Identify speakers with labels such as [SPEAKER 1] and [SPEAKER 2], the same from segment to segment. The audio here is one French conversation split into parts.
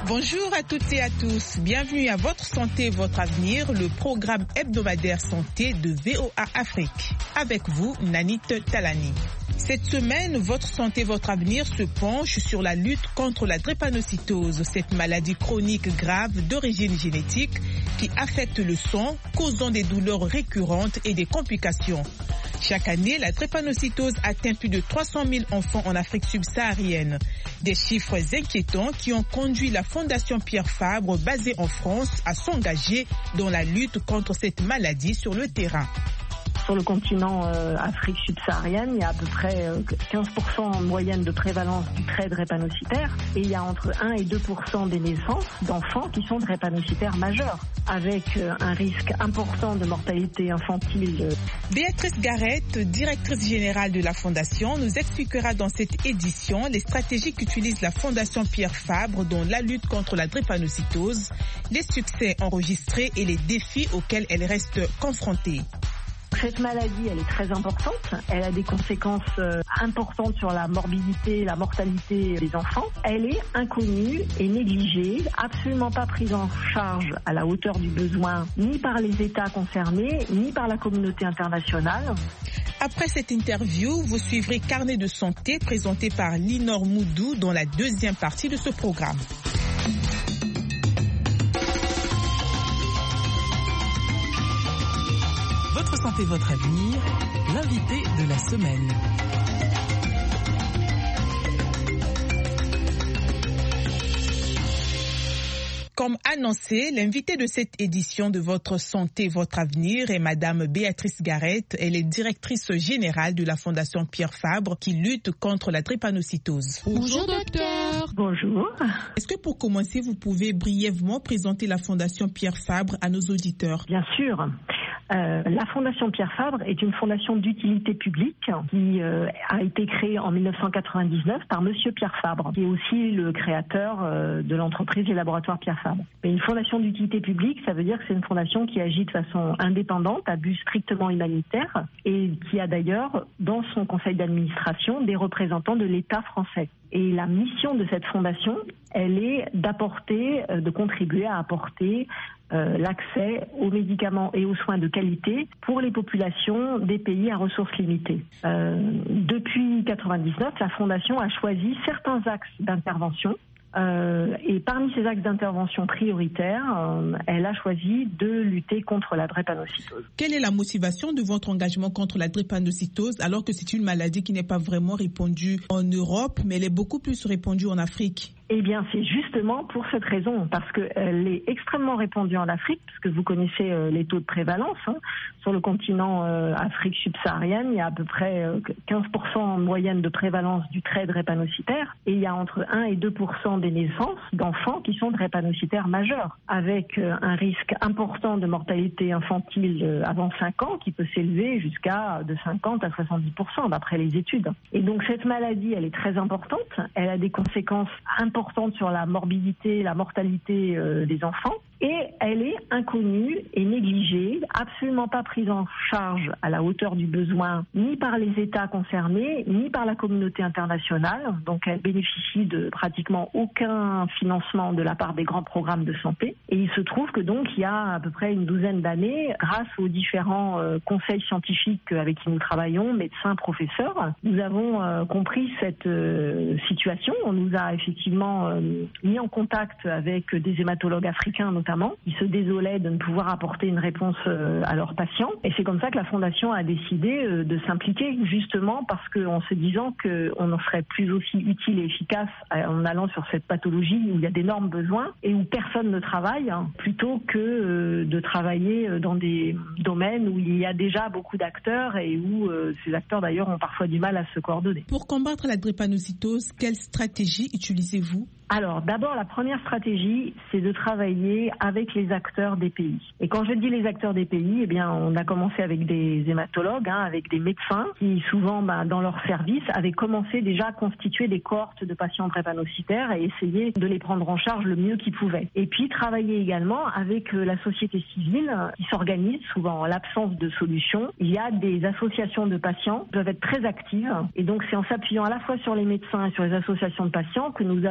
[SPEAKER 1] Bonjour à toutes et à tous. Bienvenue à Votre Santé, Votre Avenir, le programme hebdomadaire santé de VOA Afrique. Avec vous, Nanit Talani. Cette semaine, Votre Santé, Votre Avenir se penche sur la lutte contre la drépanocytose, cette maladie chronique grave d'origine génétique qui affecte le sang, causant des douleurs récurrentes et des complications. Chaque année, la drépanocytose atteint plus de 300 000 enfants en Afrique subsaharienne. Des chiffres inquiétants qui ont conduit la Fondation Pierre Fabre, basée en France, à s'engager dans la lutte contre cette maladie sur le terrain.
[SPEAKER 2] Sur le continent Afrique subsaharienne, il y a à peu près 15% en moyenne de prévalence du trait drépanocytaire et il y a entre 1 et 2% des naissances d'enfants qui sont drépanocytaires majeurs, avec un risque important de mortalité infantile.
[SPEAKER 1] Béatrice Garrett, directrice générale de la Fondation, nous expliquera dans cette édition les stratégies qu'utilise la Fondation Pierre Fabre dans la lutte contre la drépanocytose, les succès enregistrés et les défis auxquels elle reste confrontée.
[SPEAKER 2] Cette maladie, elle est très importante. Elle a des conséquences importantes sur la morbidité, la mortalité des enfants. Elle est inconnue et négligée, absolument pas prise en charge à la hauteur du besoin, ni par les États concernés, ni par la communauté internationale.
[SPEAKER 1] Après cette interview, vous suivrez Carnet de santé présenté par Linor Moudou dans la deuxième partie de ce programme. Votre santé, votre avenir, l'invité de la semaine. Comme annoncé, l'invitée de cette édition de Votre Santé, Votre Avenir est Madame Béatrice Garrett. Elle est directrice générale de la Fondation Pierre Fabre qui lutte contre la drépanocytose.
[SPEAKER 3] Bonjour docteur.
[SPEAKER 2] Bonjour.
[SPEAKER 1] Est-ce que pour commencer, vous pouvez brièvement présenter la Fondation Pierre Fabre à nos auditeurs?
[SPEAKER 2] Bien sûr. La Fondation Pierre Fabre est une fondation d'utilité publique qui a été créée en 1999 par Monsieur Pierre Fabre, qui est aussi le créateur de l'entreprise Les Laboratoires Pierre Fabre. Mais une fondation d'utilité publique, ça veut dire que c'est une fondation qui agit de façon indépendante, à but strictement humanitaire, et qui a d'ailleurs dans son conseil d'administration des représentants de l'État français. Et la mission de cette fondation, elle est de contribuer à apporter l'accès aux médicaments et aux soins de qualité pour les populations des pays à ressources limitées. Depuis 1999, la Fondation a choisi certains axes d'intervention. Et parmi ces axes d'intervention prioritaires, elle a choisi de lutter contre la drépanocytose.
[SPEAKER 1] Quelle est la motivation de votre engagement contre la drépanocytose alors que c'est une maladie qui n'est pas vraiment répandue en Europe, mais elle est beaucoup plus répandue en Afrique?
[SPEAKER 2] Eh bien, c'est justement pour cette raison, parce qu'elle est extrêmement répandue en Afrique, parce que vous connaissez les taux de prévalence. Sur le continent Afrique subsaharienne, il y a à peu près 15% en moyenne de prévalence du trait drépanocytaire, et il y a entre 1 et 2% des naissances d'enfants qui sont drépanocytaires majeurs, avec un risque important de mortalité infantile avant 5 ans, qui peut s'élever jusqu'à de 50 à 70% d'après les études. Et donc cette maladie, elle est très importante, elle a des conséquences importantes sur la morbidité, la mortalité des enfants. Et elle est inconnue et négligée, absolument pas prise en charge à la hauteur du besoin, ni par les États concernés, ni par la communauté internationale. Donc elle bénéficie de pratiquement aucun financement de la part des grands programmes de santé. Et il se trouve que donc il y a à peu près une douzaine d'années, grâce aux différents conseils scientifiques avec qui nous travaillons, médecins, professeurs, nous avons compris cette situation. On nous a effectivement mis en contact avec des hématologues africains notamment, qui se désolaient de ne pouvoir apporter une réponse à leurs patients. Et c'est comme ça que la Fondation a décidé de s'impliquer, justement parce qu'en se disant qu'on en serait plus aussi utile et efficace en allant sur cette pathologie où il y a d'énormes besoins et où personne ne travaille, plutôt que de travailler dans des domaines où il y a déjà beaucoup d'acteurs et où ces acteurs d'ailleurs ont parfois du mal à se coordonner.
[SPEAKER 1] Pour combattre la drépanocytose, quelle stratégie utilisez-vous?
[SPEAKER 2] Alors, d'abord, la première stratégie, c'est de travailler avec les acteurs des pays. Et quand je dis les acteurs des pays, eh bien, on a commencé avec des hématologues, avec des médecins qui, souvent, dans leur service, avaient commencé déjà à constituer des cohortes de patients drépanocytaires et essayer de les prendre en charge le mieux qu'ils pouvaient. Et puis, travailler également avec la société civile qui s'organise, souvent en l'absence de solutions. Il y a des associations de patients qui peuvent être très actives. Et donc, c'est en s'appuyant à la fois sur les médecins et sur les associations de patients que nous avons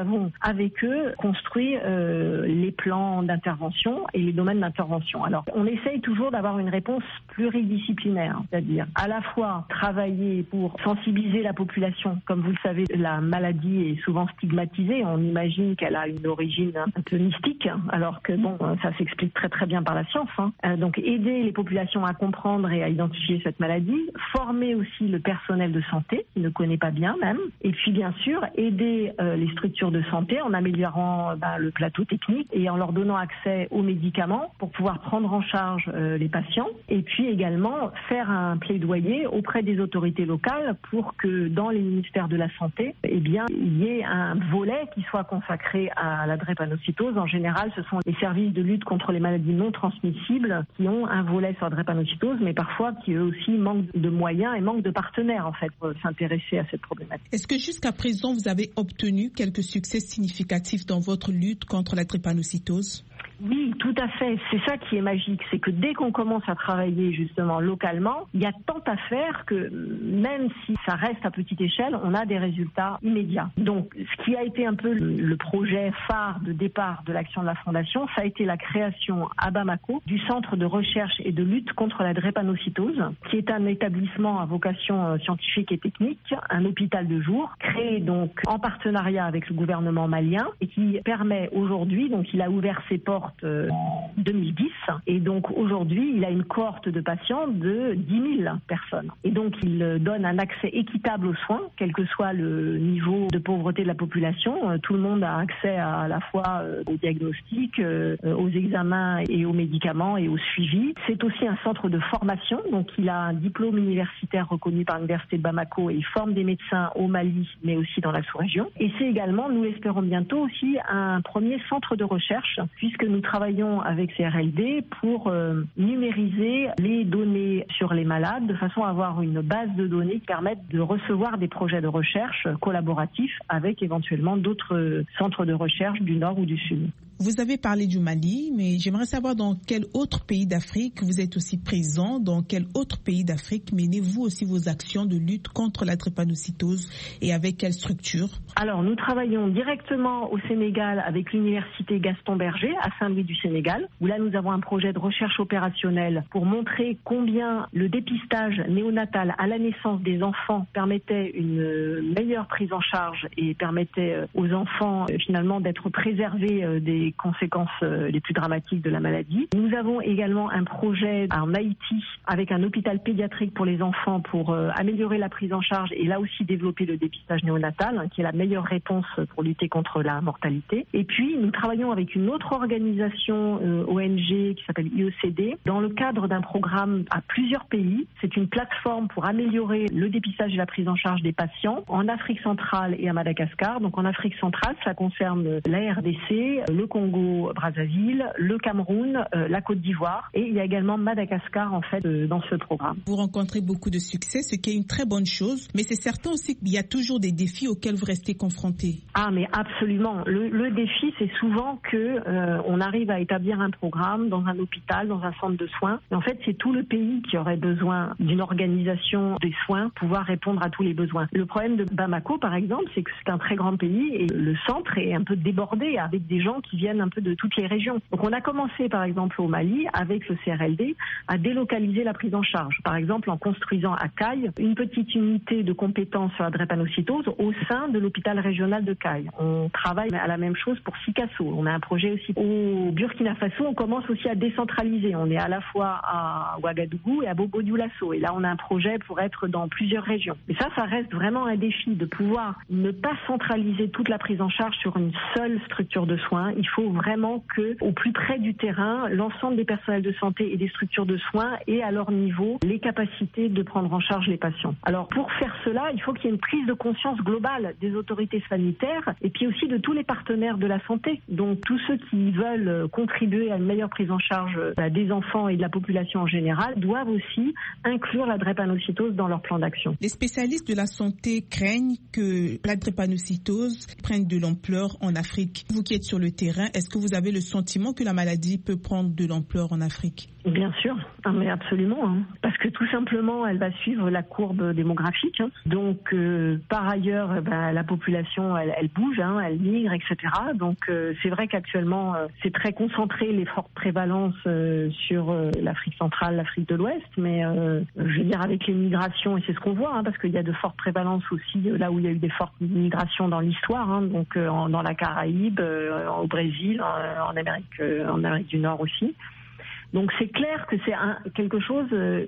[SPEAKER 2] avec eux, construit les plans d'intervention et les domaines d'intervention. Alors, on essaye toujours d'avoir une réponse pluridisciplinaire, c'est-à-dire à la fois travailler pour sensibiliser la population. Comme vous le savez, la maladie est souvent stigmatisée. On imagine qu'elle a une origine un peu mystique, alors que ça s'explique très très bien par la science. Donc, aider les populations à comprendre et à identifier cette maladie, former aussi le personnel de santé qui ne connaît pas bien même, et puis bien sûr aider les structures de santé en améliorant le plateau technique et en leur donnant accès aux médicaments pour pouvoir prendre en charge les patients, et puis également faire un plaidoyer auprès des autorités locales pour que dans les ministères de la Santé, il y ait un volet qui soit consacré à la drépanocytose. En général, ce sont les services de lutte contre les maladies non transmissibles qui ont un volet sur la drépanocytose, mais parfois qui eux aussi manquent de moyens et manquent de partenaires en fait pour s'intéresser à cette problématique.
[SPEAKER 1] Est-ce que jusqu'à présent vous avez obtenu quelques succès significatifs dans votre lutte contre la drépanocytose?
[SPEAKER 2] Oui, tout à fait. C'est ça qui est magique, c'est que dès qu'on commence à travailler justement localement, il y a tant à faire que même si ça reste à petite échelle, on a des résultats immédiats. Donc, ce qui a été un peu le projet phare de départ de l'action de la Fondation, ça a été la création à Bamako du Centre de recherche et de lutte contre la drépanocytose, qui est un établissement à vocation scientifique et technique, un hôpital de jour, créé donc en partenariat avec le gouvernement malien et qui permet aujourd'hui, donc il a ouvert ses portes en 2010 et donc aujourd'hui il a une cohorte de patients de 10 000 personnes et donc il donne un accès équitable aux soins quel que soit le niveau de pauvreté de la population. Tout le monde a accès à la fois au diagnostic, aux examens et aux médicaments et au suivi. C'est aussi un centre de formation, donc il a un diplôme universitaire reconnu par l'université de Bamako et il forme des médecins au Mali mais aussi dans la sous-région. Et c'est également, nous l'espérons bientôt aussi, un premier centre de recherche puisque nous travaillons avec CRLD pour numériser les données sur les malades de façon à avoir une base de données qui permette de recevoir des projets de recherche collaboratifs avec éventuellement d'autres centres de recherche du Nord ou du Sud.
[SPEAKER 1] Vous avez parlé du Mali, mais j'aimerais savoir dans quel autre pays d'Afrique vous êtes aussi présent, dans quel autre pays d'Afrique menez-vous aussi vos actions de lutte contre la drépanocytose et avec quelle structure?
[SPEAKER 2] Alors, nous travaillons directement au Sénégal avec l'université Gaston Berger à Saint-Louis du Sénégal, où là nous avons un projet de recherche opérationnelle pour montrer combien le dépistage néonatal à la naissance des enfants permettait une meilleure prise en charge et permettait aux enfants finalement d'être préservés des conséquences les plus dramatiques de la maladie. Nous avons également un projet en Haïti avec un hôpital pédiatrique pour les enfants pour améliorer la prise en charge et là aussi développer le dépistage néonatal, qui est la meilleure réponse pour lutter contre la mortalité. Et puis, nous travaillons avec une autre organisation ONG qui s'appelle IECD dans le cadre d'un programme à plusieurs pays. C'est une plateforme pour améliorer le dépistage et la prise en charge des patients en Afrique centrale et à Madagascar. Donc en Afrique centrale, ça concerne la RDC, le Congo-Brazzaville, le Cameroun, la Côte d'Ivoire et il y a également Madagascar en fait dans ce programme.
[SPEAKER 1] Vous rencontrez beaucoup de succès, ce qui est une très bonne chose, mais c'est certain aussi qu'il y a toujours des défis auxquels vous restez confrontés.
[SPEAKER 2] Ah mais absolument. Le défi c'est souvent que on arrive à établir un programme dans un hôpital, dans un centre de soins. Et en fait c'est tout le pays qui aurait besoin d'une organisation des soins pour pouvoir répondre à tous les besoins. Le problème de Bamako par exemple, c'est que c'est un très grand pays et le centre est un peu débordé avec des gens qui viennent un peu de toutes les régions. Donc on a commencé par exemple au Mali avec le CRLD à délocaliser la prise en charge. Par exemple en construisant à Caille une petite unité de compétences sur la drépanocytose au sein de l'hôpital régional de Caille. On travaille à la même chose pour Sikasso. On a un projet aussi au Burkina Faso. On commence aussi à décentraliser. On est à la fois à Ouagadougou et à Bobo-Dioulasso. Et là on a un projet pour être dans plusieurs régions. Et ça reste vraiment un défi de pouvoir ne pas centraliser toute la prise en charge sur une seule structure de soins. Il faut vraiment que, au plus près du terrain, l'ensemble des personnels de santé et des structures de soins aient à leur niveau les capacités de prendre en charge les patients. Alors pour faire cela, il faut qu'il y ait une prise de conscience globale des autorités sanitaires et puis aussi de tous les partenaires de la santé. Donc tous ceux qui veulent contribuer à une meilleure prise en charge des enfants et de la population en général doivent aussi inclure la drépanocytose dans leur plan d'action.
[SPEAKER 1] Les spécialistes de la santé craignent que la drépanocytose prenne de l'ampleur en Afrique. Vous qui êtes sur le terrain, est-ce que vous avez le sentiment que la maladie peut prendre de l'ampleur en Afrique?
[SPEAKER 2] Bien sûr, mais absolument, parce que tout simplement, elle va suivre la courbe démographique. Donc, par ailleurs, la population, elle bouge, elle migre, etc. Donc, c'est vrai qu'actuellement, c'est très concentré les fortes prévalences sur l'Afrique centrale, l'Afrique de l'Ouest, mais je veux dire avec les migrations, et c'est ce qu'on voit, parce qu'il y a de fortes prévalences aussi là où il y a eu des fortes migrations dans l'histoire, donc dans la Caraïbe, au Brésil, en Amérique du Nord aussi. Donc c'est clair que c'est quelque chose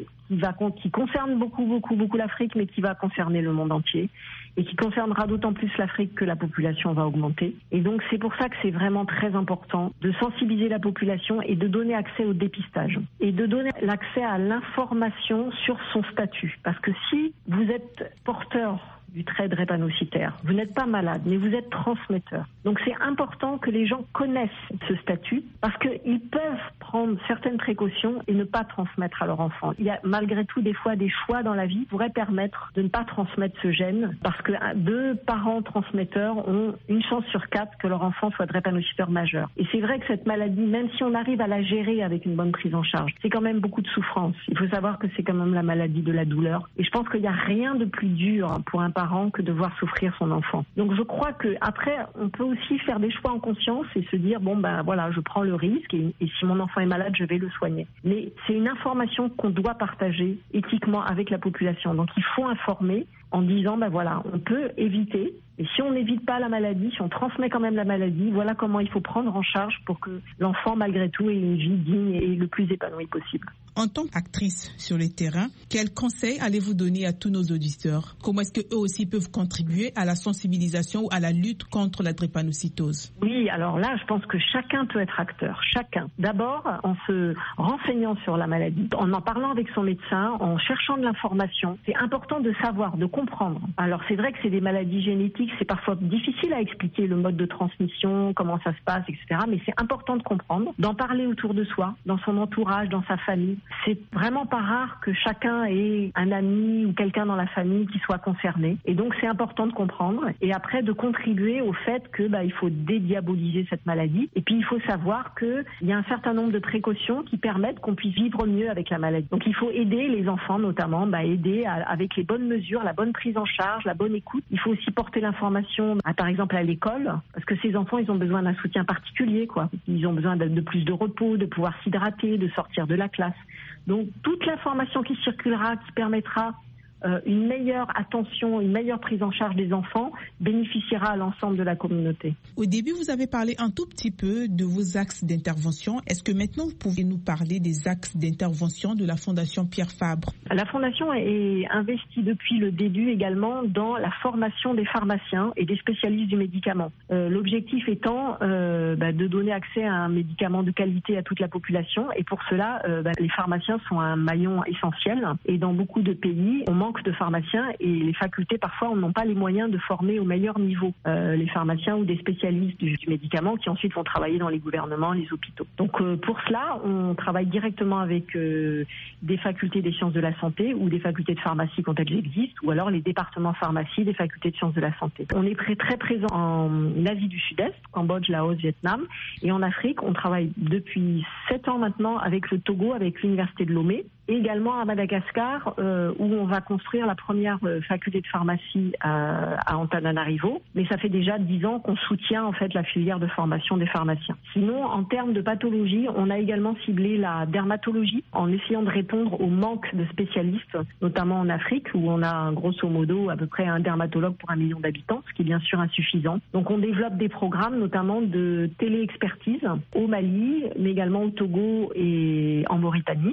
[SPEAKER 2] qui concerne beaucoup l'Afrique, mais qui va concerner le monde entier et qui concernera d'autant plus l'Afrique que la population va augmenter. Et donc c'est pour ça que c'est vraiment très important de sensibiliser la population et de donner accès au dépistage et de donner l'accès à l'information sur son statut. Parce que si vous êtes porteur du trait drépanocytaire. Vous n'êtes pas malade, mais vous êtes transmetteur. Donc c'est important que les gens connaissent ce statut parce qu'ils peuvent prendre certaines précautions et ne pas transmettre à leur enfant. Il y a malgré tout des fois des choix dans la vie qui pourraient permettre de ne pas transmettre ce gène parce que 2 parents transmetteurs ont une chance sur 4 que leur enfant soit drépanocyteur majeur. Et c'est vrai que cette maladie, même si on arrive à la gérer avec une bonne prise en charge, c'est quand même beaucoup de souffrance. Il faut savoir que c'est quand même la maladie de la douleur. Et je pense qu'il n'y a rien de plus dur pour un parent que de voir souffrir son enfant. Donc je crois que après on peut aussi faire des choix en conscience et se dire voilà, je prends le risque et si mon enfant est malade, je vais le soigner. Mais c'est une information qu'on doit partager éthiquement avec la population. Donc il faut informer en disant voilà, on peut éviter. Et si on n'évite pas la maladie, si on transmet quand même la maladie, voilà comment il faut prendre en charge pour que l'enfant, malgré tout, ait une vie digne et le plus épanouie possible.
[SPEAKER 1] En tant qu'actrice sur le terrain, quels conseils allez-vous donner à tous nos auditeurs? Comment est-ce qu'eux aussi peuvent contribuer à la sensibilisation ou à la lutte contre la drépanocytose?
[SPEAKER 2] Oui, alors là, je pense que chacun peut être acteur. Chacun. D'abord, en se renseignant sur la maladie, en parlant avec son médecin, en cherchant de l'information. C'est important de savoir, de comprendre. Alors, c'est vrai que c'est des maladies génétiques, c'est parfois difficile à expliquer le mode de transmission, comment ça se passe, etc. Mais c'est important de comprendre, d'en parler autour de soi, dans son entourage, dans sa famille. C'est vraiment pas rare que chacun ait un ami ou quelqu'un dans la famille qui soit concerné. Et donc, c'est important de comprendre. Et après, de contribuer au fait que il faut dédiaboliser cette maladie. Et puis, il faut savoir qu'il y a un certain nombre de précautions qui permettent qu'on puisse vivre mieux avec la maladie. Donc, il faut aider les enfants, notamment, aider avec les bonnes mesures, la bonne prise en charge, la bonne écoute. Il faut aussi porter l'information, par exemple, à l'école, parce que ces enfants, ils ont besoin d'un soutien particulier, Ils ont besoin de plus de repos, de pouvoir s'hydrater, de sortir de la classe. Donc, toute l'information qui circulera, qui permettra une meilleure attention, une meilleure prise en charge des enfants bénéficiera à l'ensemble de la communauté.
[SPEAKER 1] Au début, vous avez parlé un tout petit peu de vos axes d'intervention. Est-ce que maintenant, vous pouvez nous parler des axes d'intervention de la Fondation Pierre Fabre? La Fondation est investie depuis le début également dans la formation des pharmaciens et des spécialistes du médicament. L'objectif étant de donner accès à un médicament de qualité à toute la population. Et pour cela, les pharmaciens sont un maillon essentiel. Et dans beaucoup de pays, on manque de pharmaciens et les facultés parfois n'ont pas les moyens de former au meilleur niveau les pharmaciens ou des spécialistes du médicament qui ensuite vont travailler dans les gouvernements, les hôpitaux. Donc pour cela, on travaille directement avec des facultés des sciences de la santé ou des facultés de pharmacie quand elles existent, ou alors les départements pharmacie des facultés de sciences de la santé. On est très présent en Asie du Sud-Est, Cambodge, Laos, Vietnam, et en Afrique, on travaille depuis 7 ans maintenant avec le Togo, avec l'université de Lomé, et également à Madagascar, où on va construire la première faculté de pharmacie à Antananarivo. Mais ça fait déjà 10 ans qu'on soutient en fait la filière de formation des pharmaciens. Sinon, en termes de pathologie, on a également ciblé la dermatologie en essayant de répondre au manque de spécialistes, notamment en Afrique, où on a grosso modo à peu près un dermatologue pour 1 million d'habitants, ce qui est bien sûr insuffisant. Donc on développe des programmes notamment de téléexpertise au Mali, mais également au Togo et en Mauritanie.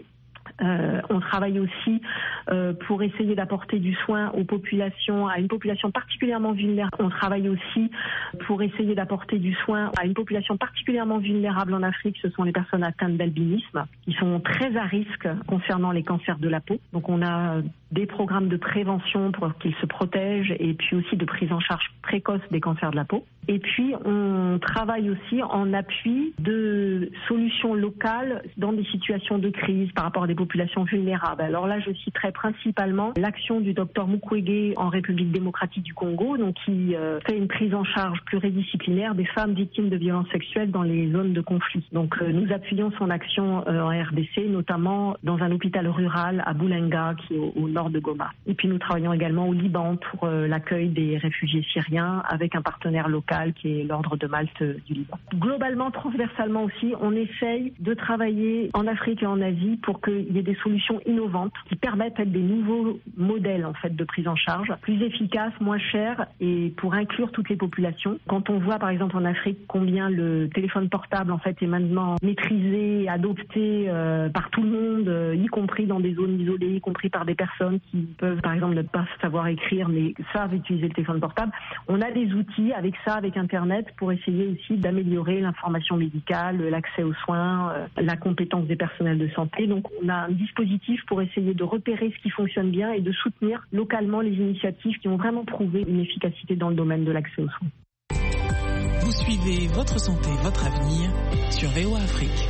[SPEAKER 1] On travaille aussi pour essayer d'apporter du soin aux populations, à une population particulièrement vulnérable. On travaille aussi pour essayer d'apporter du soin à une population particulièrement vulnérable en Afrique. Ce sont les personnes atteintes d'albinisme qui sont très à risque concernant les cancers de la peau. Donc on a des programmes de prévention pour qu'ils se protègent et puis aussi de prise en charge précoce des cancers de la peau. Et puis on travaille aussi en appui de solutions locales dans des situations de crise par rapport à des populations
[SPEAKER 2] populations vulnérables. Alors là, je citerai principalement l'action du docteur Mukwege en République démocratique du Congo, donc qui fait une prise en charge pluridisciplinaire des femmes victimes de violences sexuelles dans les zones de conflit. Donc nous appuyons son action en RDC, notamment dans un hôpital rural à Boulenga, qui est au nord de Goma. Et puis nous travaillons également au Liban pour l'accueil des réfugiés syriens avec un partenaire local qui est l'Ordre de Malte du Liban. Globalement, transversalement aussi, on essaye de travailler en Afrique et en Asie pour qu'il y ait des solutions innovantes qui permettent des nouveaux modèles en fait de prise en charge, plus efficaces, moins chers et pour inclure toutes les populations. Quand on voit par exemple en Afrique combien le téléphone portable en fait est maintenant maîtrisé, adopté par tout le monde, y compris dans des zones isolées, y compris par des personnes qui peuvent par exemple ne pas savoir écrire mais savent utiliser le téléphone portable, on a des outils avec ça, avec Internet, pour essayer aussi d'améliorer l'information médicale, l'accès aux soins, la compétence des personnels de santé. Donc on a un dispositif pour essayer de repérer ce qui fonctionne bien et de soutenir localement les initiatives qui ont vraiment prouvé une efficacité dans le domaine de l'accès aux soins.
[SPEAKER 1] Vous suivez Votre Santé, Votre Avenir sur VOA Afrique.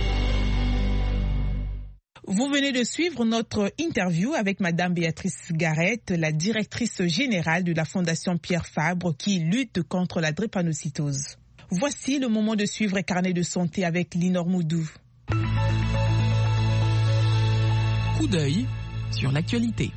[SPEAKER 1] Vous venez de suivre notre interview avec Madame Béatrice Garrett, la directrice générale de la Fondation Pierre Fabre qui lutte contre la drépanocytose. Voici le moment de suivre Carnet de santé avec Linor Moudou. Coup d'œil sur l'actualité.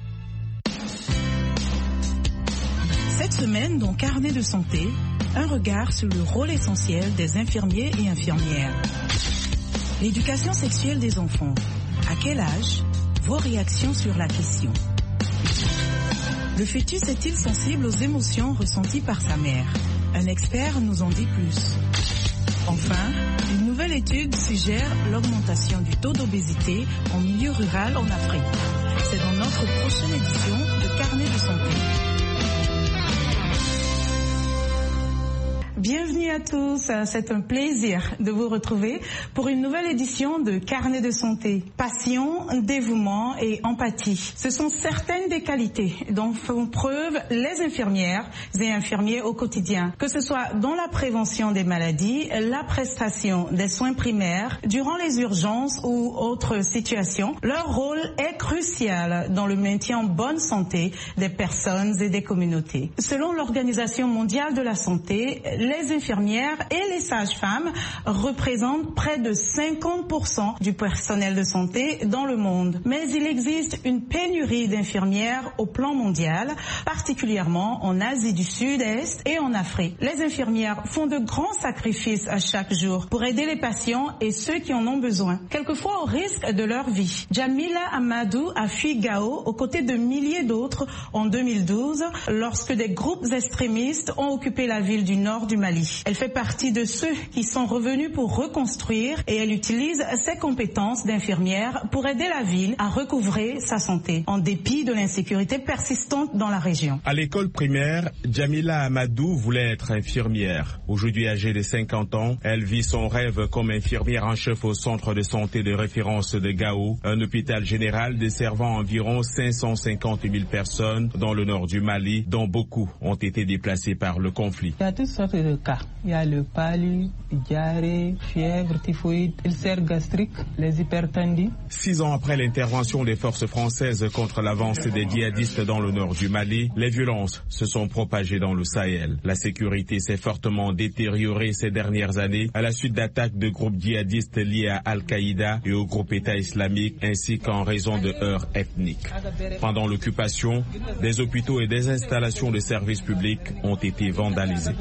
[SPEAKER 3] Cette semaine, dans Carnet de santé, un regard sur le rôle essentiel des infirmiers et infirmières. L'éducation sexuelle des enfants. À quel âge? Vos réactions sur la question. Le fœtus est-il sensible aux émotions ressenties par sa mère? Un expert nous en dit plus. Enfin, une nouvelle étude suggère l'augmentation du taux d'obésité en milieu rural en Afrique. C'est dans notre prochaine édition de Carnet de santé. Bienvenue à tous, c'est un plaisir de vous retrouver pour une nouvelle édition de Carnet de santé. Passion, dévouement et empathie. Ce sont certaines des qualités dont font preuve les infirmières et infirmiers au quotidien, que ce soit dans la prévention des maladies, la prestation des soins primaires, durant les urgences ou autres situations. Leur rôle est crucial dans le maintien en bonne santé des personnes et des communautés. Selon l'Organisation mondiale de la santé, les infirmières et les sages-femmes représentent près de 50% du personnel de santé dans le monde. Mais il existe une pénurie d'infirmières au plan mondial, particulièrement en Asie du Sud-Est et en Afrique. Les infirmières font de grands sacrifices à chaque jour pour aider les patients et ceux qui en ont besoin, quelquefois au risque de leur vie. Jamila Amadou a fui Gao aux côtés de milliers d'autres en 2012 lorsque des groupes extrémistes ont occupé la ville du nord du Mali. Elle fait partie de ceux qui sont revenus pour reconstruire et elle utilise ses compétences d'infirmière pour aider la ville à recouvrer sa santé, en dépit de l'insécurité persistante dans la région.
[SPEAKER 4] À l'école primaire, Jamila Amadou voulait être infirmière. Aujourd'hui âgée de 50 ans, elle vit son rêve comme infirmière en chef au centre de santé de référence de Gao, un hôpital général desservant environ 550 000 personnes dans le nord du Mali, dont beaucoup ont été déplacés par le conflit.
[SPEAKER 5] Il y a toutes sortes de cas. Il y a le palu, diarrhée, fièvre, typhoïde, ulcère gastrique, les hypertendus.
[SPEAKER 4] 6 ans après l'intervention des forces françaises contre l'avancée des djihadistes dans le nord du Mali, les violences se sont propagées dans le Sahel. La sécurité s'est fortement détériorée ces dernières années à la suite d'attaques de groupes djihadistes liés à Al-Qaïda et au groupe État islamique, ainsi qu'en raison de heurts ethniques. Pendant l'occupation, des hôpitaux et des installations de services publics ont été vandalisés.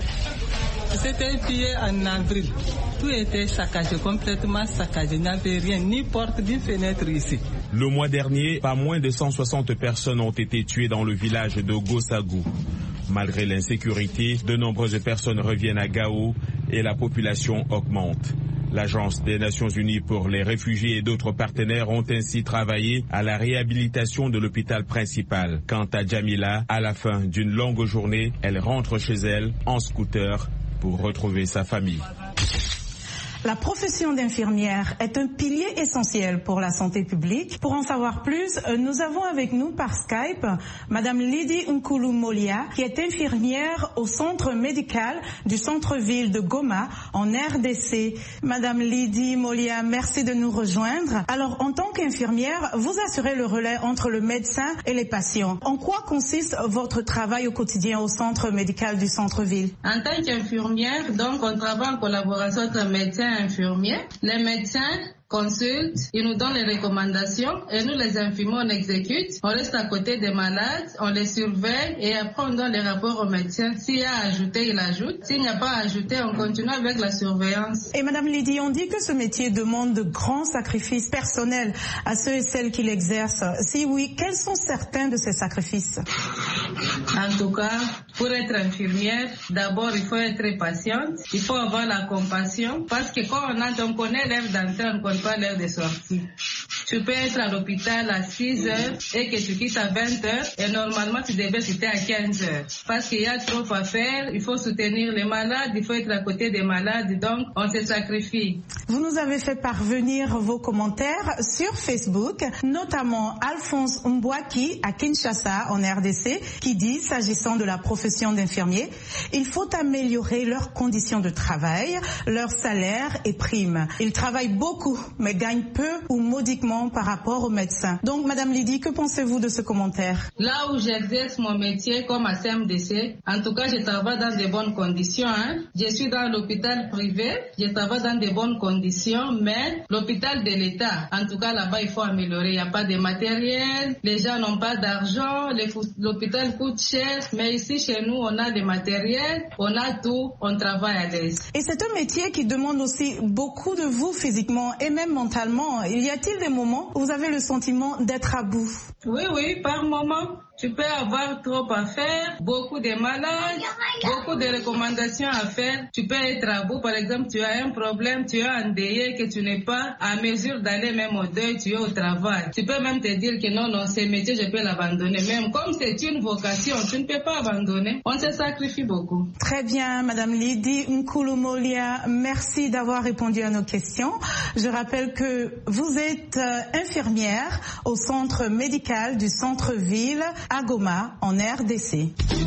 [SPEAKER 5] C'était pillé en avril. Tout était saccagé, complètement saccagé. Il n'y avait rien, ni porte, ni fenêtre ici.
[SPEAKER 4] Le mois dernier, pas moins de 160 personnes ont été tuées dans le village de Gossagou. Malgré l'insécurité, de nombreuses personnes reviennent à Gao et la population augmente. L'Agence des Nations Unies pour les réfugiés et d'autres partenaires ont ainsi travaillé à la réhabilitation de l'hôpital principal. Quant à Jamila, à la fin d'une longue journée, elle rentre chez elle en scooter pour retrouver sa famille.
[SPEAKER 3] La profession d'infirmière est un pilier essentiel pour la santé publique. Pour en savoir plus, nous avons avec nous par Skype Madame Lydie Nkulu-Molia, qui est infirmière au centre médical du centre-ville de Goma en RDC. Madame Lydie Molia, merci de nous rejoindre. Alors, en tant qu'infirmière, vous assurez le relais entre le médecin et les patients. En quoi consiste votre travail au quotidien au centre médical du centre-ville?
[SPEAKER 6] En tant qu'infirmière, donc, on travaille en collaboration entre médecins et infirmiers. Les médecins consultent, ils nous donnent les recommandations et nous les infirmiers on exécute, on reste à côté des malades, on les surveille et après on donne les rapports au médecin. S'il y a à ajouter, il ajoute. S'il n'y a pas à ajouter, on continue avec la surveillance.
[SPEAKER 3] Et Madame Lydie, on dit que ce métier demande de grands sacrifices personnels à ceux et celles qui l'exercent. Si oui, quels sont certains de ces sacrifices?
[SPEAKER 6] En tout cas, pour être infirmière, d'abord il faut être patiente, il faut avoir la compassion parce que quand on connaît l'heure d'entrée, on ne connaît pas l'heure de sortie. Tu peux être à l'hôpital à 6 heures et que tu quittes à 20 heures et normalement tu devais quitter à 15 heures. Parce qu'il y a trop à faire, il faut soutenir les malades, il faut être à côté des malades, donc on se sacrifie.
[SPEAKER 3] Vous nous avez fait parvenir vos commentaires sur Facebook, notamment Alphonse Mbouaki à Kinshasa en RDC, qui dit, s'agissant de la profession d'infirmier, il faut améliorer leurs conditions de travail, leur salaire et primes. Ils travaillent beaucoup, mais gagnent peu ou modiquement par rapport aux médecins. Donc, Madame Lydie, que pensez-vous de ce commentaire?
[SPEAKER 6] Là où j'exerce mon métier comme à CMDC, en tout cas, je travaille dans de bonnes conditions. Je suis dans l'hôpital privé, je travaille dans de bonnes conditions, mais l'hôpital de l'État, en tout cas, là-bas, il faut améliorer. Il n'y a pas de matériel, les gens n'ont pas d'argent, l'hôpital coûte cher, mais ici, chez nous, on a des matériels, on a tout, on travaille à l'aise.
[SPEAKER 3] Et c'est un métier qui demande aussi beaucoup de vous physiquement et même mentalement. Y a-t-il des moments où vous avez le sentiment d'être à bout?
[SPEAKER 6] Oui, par moment. Tu peux avoir trop à faire, beaucoup de malades, beaucoup de recommandations à faire. Tu peux être à bout, par exemple, tu as un problème, tu es endeuillé, que tu n'es pas à mesure d'aller même au deuil, tu es au travail. Tu peux même te dire que non, ce métier, je peux l'abandonner. Même comme c'est une vocation, tu ne peux pas abandonner. On se sacrifie beaucoup.
[SPEAKER 3] Très bien, Madame Lydie Nkulu-Molia, merci d'avoir répondu à nos questions. Je rappelle que vous êtes infirmière au centre médical du centre-ville à Goma, en RDC.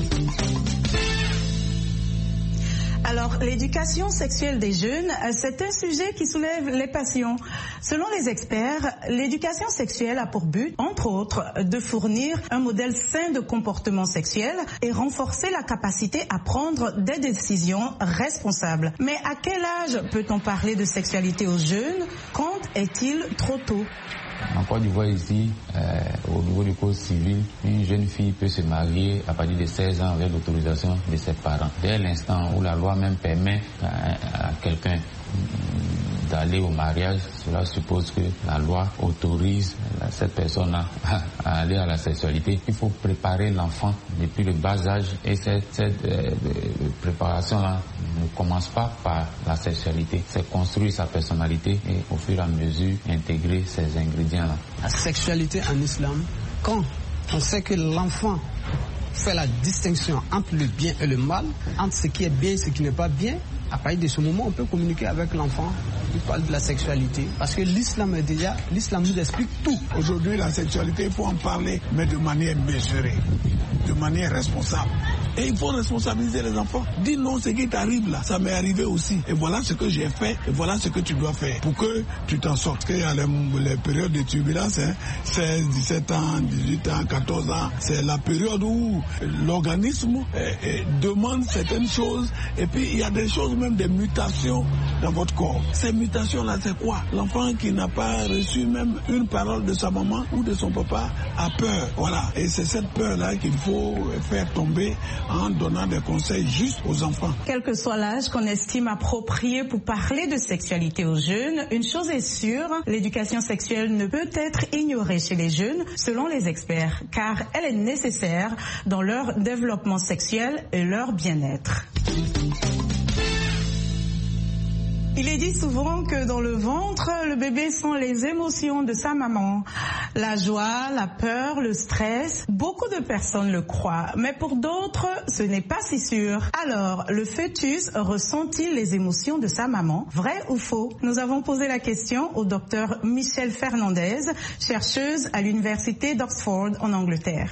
[SPEAKER 3] Alors, l'éducation sexuelle des jeunes, c'est un sujet qui soulève les passions. Selon les experts, l'éducation sexuelle a pour but, entre autres, de fournir un modèle sain de comportement sexuel et renforcer la capacité à prendre des décisions responsables. Mais à quel âge peut-on parler de sexualité aux jeunes? Quand est-il trop tôt?
[SPEAKER 7] En Côte d'Ivoire ici, au niveau du code civil, une jeune fille peut se marier à partir de 16 ans avec l'autorisation de ses parents. Dès l'instant où la loi même permet à quelqu'un d'aller au mariage, cela suppose que la loi autorise cette personne à aller à la sexualité. Il faut préparer l'enfant depuis le bas âge et cette préparation-là ne commence pas par la sexualité. C'est construire sa personnalité et au fur et à mesure intégrer ces ingrédients-là.
[SPEAKER 8] La sexualité en islam, quand on sait que l'enfant fait la distinction entre le bien et le mal, entre ce qui est bien et ce qui n'est pas bien, à partir de ce moment, on peut communiquer avec l'enfant. Il parle de la sexualité. Parce que l'islam nous explique tout.
[SPEAKER 9] Aujourd'hui, la sexualité, il faut en parler, mais de manière mesurée, de manière responsable. Et il faut responsabiliser les enfants. Dis non, ce qui t'arrive là, ça m'est arrivé aussi. Et voilà ce que j'ai fait, et voilà ce que tu dois faire pour que tu t'en sortes. Parce qu'il y a les périodes de turbulence, 16, 17 ans, 18 ans, 14 ans. C'est la période où l'organisme demande certaines choses. Et puis, il y a des choses, même des mutations dans votre corps. Ces mutations-là, c'est quoi? L'enfant qui n'a pas reçu même une parole de sa maman ou de son papa a peur. Voilà. Et c'est cette peur-là qu'il faut faire tomber en donnant des conseils justes aux enfants.
[SPEAKER 3] Quel que soit l'âge qu'on estime approprié pour parler de sexualité aux jeunes, une chose est sûre, l'éducation sexuelle ne peut être ignorée chez les jeunes, selon les experts, car elle est nécessaire dans leur développement sexuel et leur bien-être. Il est dit souvent que dans le ventre, le bébé sent les émotions de sa maman. La joie, la peur, le stress. Beaucoup de personnes le croient, mais pour d'autres, ce n'est pas si sûr. Alors, le fœtus ressent-il les émotions de sa maman? Vrai ou faux? Nous avons posé la question au docteur Michelle Fernandez, chercheuse à l'université d'Oxford en Angleterre.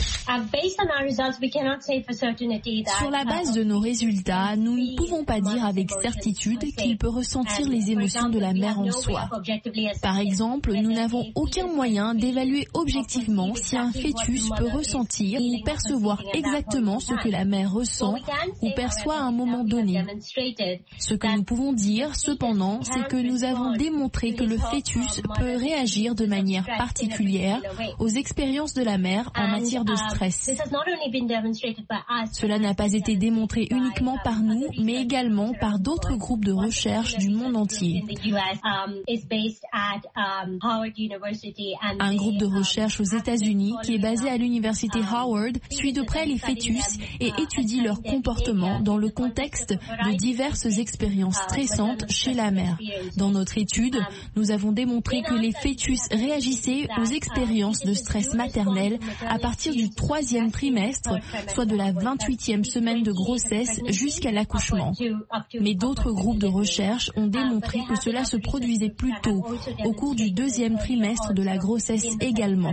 [SPEAKER 10] Sur la base de nos résultats, nous ne pouvons pas dire avec certitude qu'il peut ressentir les émotions de la mère en soi. Par exemple, nous n'avons aucun moyen d'évaluer objectivement si un fœtus peut ressentir ou percevoir exactement ce que la mère ressent ou perçoit à un moment donné. Ce que nous pouvons dire, cependant, c'est que nous avons démontré que le fœtus peut réagir de manière particulière aux expériences de la mère en matière de stress. Cela n'a pas été démontré uniquement par nous, mais également par d'autres groupes de recherche du monde entier. Un groupe de recherche aux États-Unis qui est basé à l'université Howard suit de près les fœtus et étudie leur comportement dans le contexte de diverses expériences stressantes chez la mère. Dans notre étude, nous avons démontré que les fœtus réagissaient aux expériences de stress maternel à partir du 3e trimestre, soit de la 28e semaine de grossesse jusqu'à l'accouchement. Mais d'autres groupes de recherche ont démontré que cela se produisait plus tôt, au cours du 2e trimestre de la grossesse également.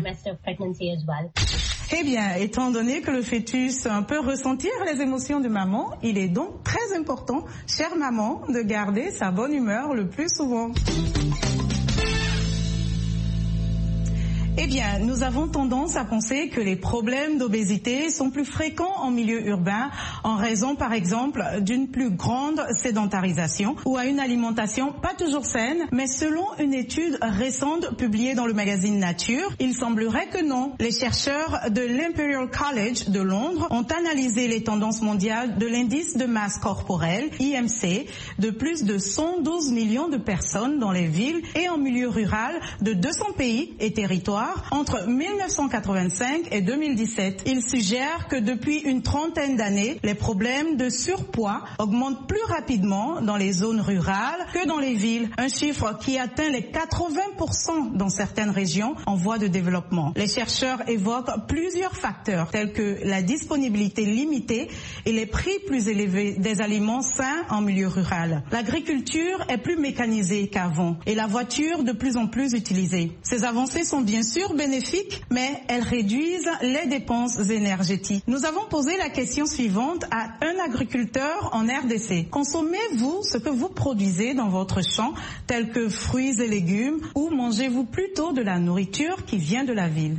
[SPEAKER 3] Eh bien, étant donné que le fœtus peut ressentir les émotions de maman, il est donc très important, chère maman, de garder sa bonne humeur le plus souvent. Eh bien, nous avons tendance à penser que les problèmes d'obésité sont plus fréquents en milieu urbain en raison, par exemple, d'une plus grande sédentarisation ou à une alimentation pas toujours saine, mais selon une étude récente publiée dans le magazine Nature, il semblerait que non. Les chercheurs de l'Imperial College de Londres ont analysé les tendances mondiales de l'indice de masse corporelle, IMC, de plus de 112 millions de personnes dans les villes et en milieu rural de 200 pays et territoires entre 1985 et 2017. Il suggère que depuis une trentaine d'années, les problèmes de surpoids augmentent plus rapidement dans les zones rurales que dans les villes, un chiffre qui atteint les 80% dans certaines régions en voie de développement. Les chercheurs évoquent plusieurs facteurs tels que la disponibilité limitée et les prix plus élevés des aliments sains en milieu rural. L'agriculture est plus mécanisée qu'avant et la voiture de plus en plus utilisée. Ces avancées sont bien sûr bénéfiques, mais elles réduisent les dépenses énergétiques. Nous avons posé la question suivante à un agriculteur en RDC. Consommez-vous ce que vous produisez dans votre champ, tels que fruits et légumes, ou mangez-vous plutôt de la nourriture qui vient de la ville?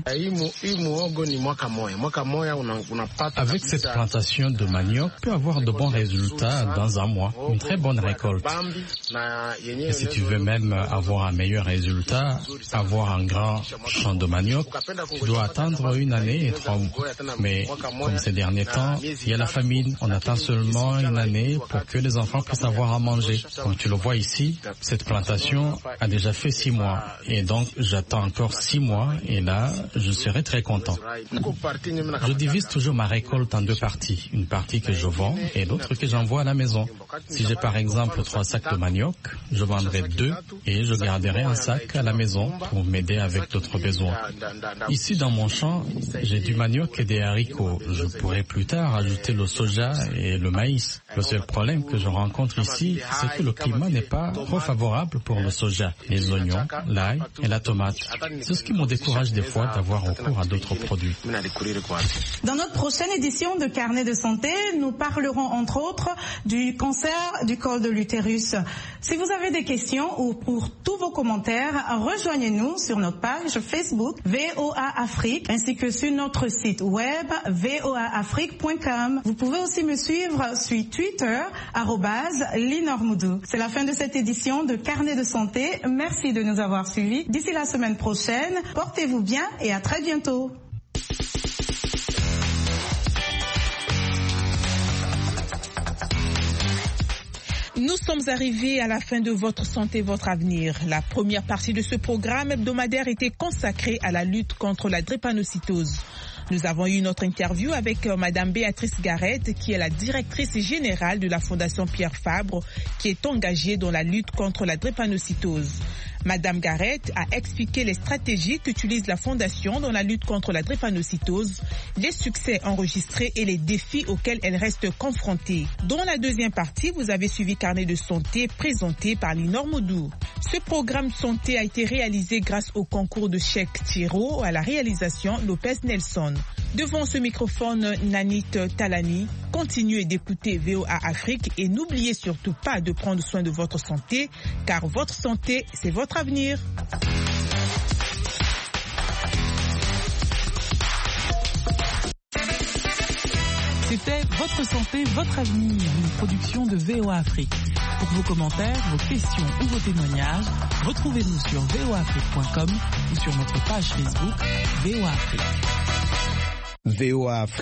[SPEAKER 11] Avec cette plantation de manioc, on peut avoir de bons résultats dans un mois, une très bonne récolte. Et si tu veux même avoir un meilleur résultat, avoir un grand champ de manioc, tu dois attendre 1 année et 3 mois. Mais comme ces derniers temps, il y a la famine. On attend seulement 1 année pour que les enfants puissent avoir à manger. Comme tu le vois ici, cette plantation a déjà fait 6 mois. Et donc, j'attends encore 6 mois et là, je serai très content. Je divise toujours ma récolte en 2 parties. Une partie que je vends et l'autre que j'envoie à la maison. Si j'ai par exemple 3 sacs de manioc, je vendrai 2 et je garderai un sac à la maison pour m'aider avec d'autres besoins. Ici dans mon champ, j'ai du manioc et des haricots. Je pourrais plus tard ajouter le soja et le maïs. Le seul problème que je rencontre ici, c'est que le climat n'est pas trop favorable pour le soja, les oignons, l'ail et la tomate. C'est ce qui me décourage des fois d'avoir recours à d'autres produits.
[SPEAKER 3] Dans notre prochaine édition de Carnet de santé, nous parlerons entre autres du cancer du col de l'utérus. Si vous avez des questions ou pour tous vos commentaires, rejoignez-nous sur notre page Facebook VOA Afrique ainsi que sur notre site web voaafrique.com. Vous pouvez aussi me suivre sur Twitter @linormoudou. C'est la fin de cette édition de Carnet de santé. Merci de nous avoir suivis. D'ici la semaine prochaine, portez-vous bien et à très bientôt.
[SPEAKER 1] Nous sommes arrivés à la fin de Votre santé, votre avenir. La première partie de ce programme hebdomadaire était consacrée à la lutte contre la drépanocytose. Nous avons eu notre interview avec Madame Béatrice Garrett, qui est la directrice générale de la Fondation Pierre Fabre, qui est engagée dans la lutte contre la drépanocytose. Madame Garrett a expliqué les stratégies qu'utilise la Fondation dans la lutte contre la drépanocytose, les succès enregistrés et les défis auxquels elle reste confrontée. Dans la deuxième partie, vous avez suivi Carnet de santé présenté par Linor Modou. Ce programme santé a été réalisé grâce au concours de Cheikh Thiro à la réalisation Lopez Nelson. Devant ce microphone, Nanit Talani, continuez d'écouter VOA Afrique et n'oubliez surtout pas de prendre soin de votre santé, car votre santé, c'est votre avenir.
[SPEAKER 12] C'était Votre santé, votre avenir, une production de VOA Afrique. Pour vos commentaires, vos questions ou vos témoignages, retrouvez-nous sur voaafrique.com ou sur notre page Facebook VOA Afrique.
[SPEAKER 13] VOA Afrique.